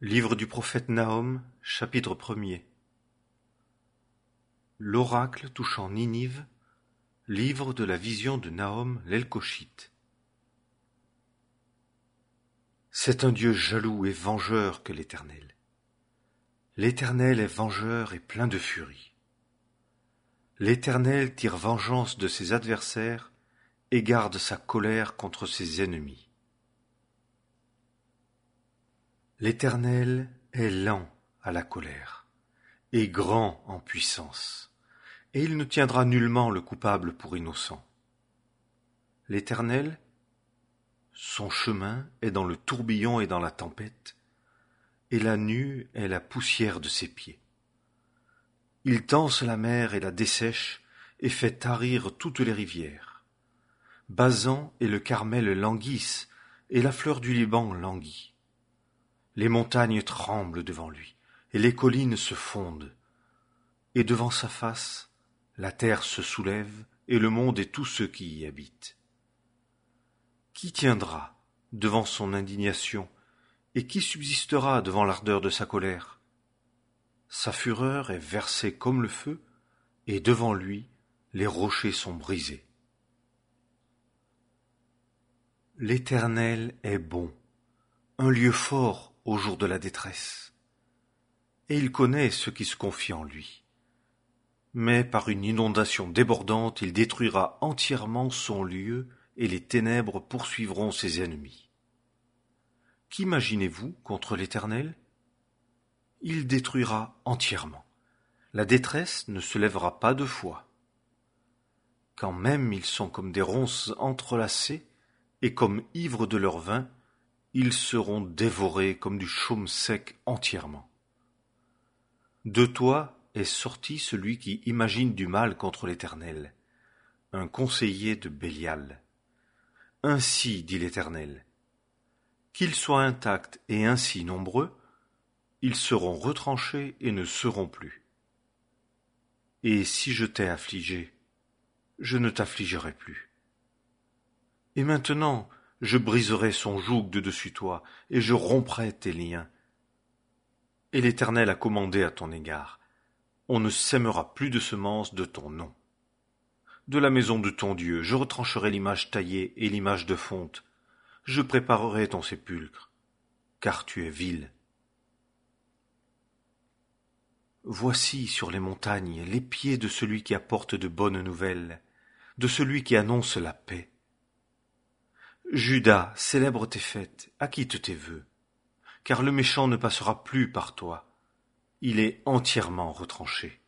Livre du prophète Nahum, chapitre 1er. L'oracle touchant Ninive, livre de la vision de Nahum l'Elkoshite. C'est un Dieu jaloux et vengeur que l'Éternel. L'Éternel est vengeur et plein de furie. L'Éternel tire vengeance de ses adversaires et garde sa colère contre ses ennemis. L'Éternel est lent à la colère et grand en puissance, et il ne tiendra nullement le coupable pour innocent. L'Éternel, son chemin est dans le tourbillon et dans la tempête, et la nue est la poussière de ses pieds. Il tance la mer et la dessèche, et fait tarir toutes les rivières. Basan et le Carmel languissent, et la fleur du Liban languit. Les montagnes tremblent devant lui, et les collines se fondent. Et devant sa face, la terre se soulève, et le monde et tous ceux qui y habitent. Qui tiendra devant son indignation, et qui subsistera devant l'ardeur de sa colère? Sa fureur est versée comme le feu, et devant lui, les rochers sont brisés. L'Éternel est bon, un lieu fort au jour de la détresse, et il connaît ceux qui se confient en lui. Mais par une inondation débordante, il détruira entièrement son lieu, et les ténèbres poursuivront ses ennemis. Qu'imaginez-vous contre l'Éternel? Il détruira entièrement. La détresse ne se lèvera pas deux fois. Quand même ils sont comme des ronces entrelacées, et comme ivres de leur vin, ils seront dévorés comme du chaume sec entièrement. De toi est sorti celui qui imagine du mal contre l'Éternel, un conseiller de Bélial. Ainsi dit l'Éternel, qu'ils soient intacts et ainsi nombreux, ils seront retranchés et ne seront plus. Et si je t'ai affligé, je ne t'affligerai plus. Et maintenant, je briserai son joug de dessus toi, et je romprai tes liens. Et l'Éternel a commandé à ton égard, on ne sèmera plus de semences de ton nom. De la maison de ton Dieu, je retrancherai l'image taillée et l'image de fonte. Je préparerai ton sépulcre, car tu es vil. Voici sur les montagnes les pieds de celui qui apporte de bonnes nouvelles, de celui qui annonce la paix. Juda, célèbre tes fêtes, acquitte tes vœux, car le méchant ne passera plus par toi, il est entièrement retranché.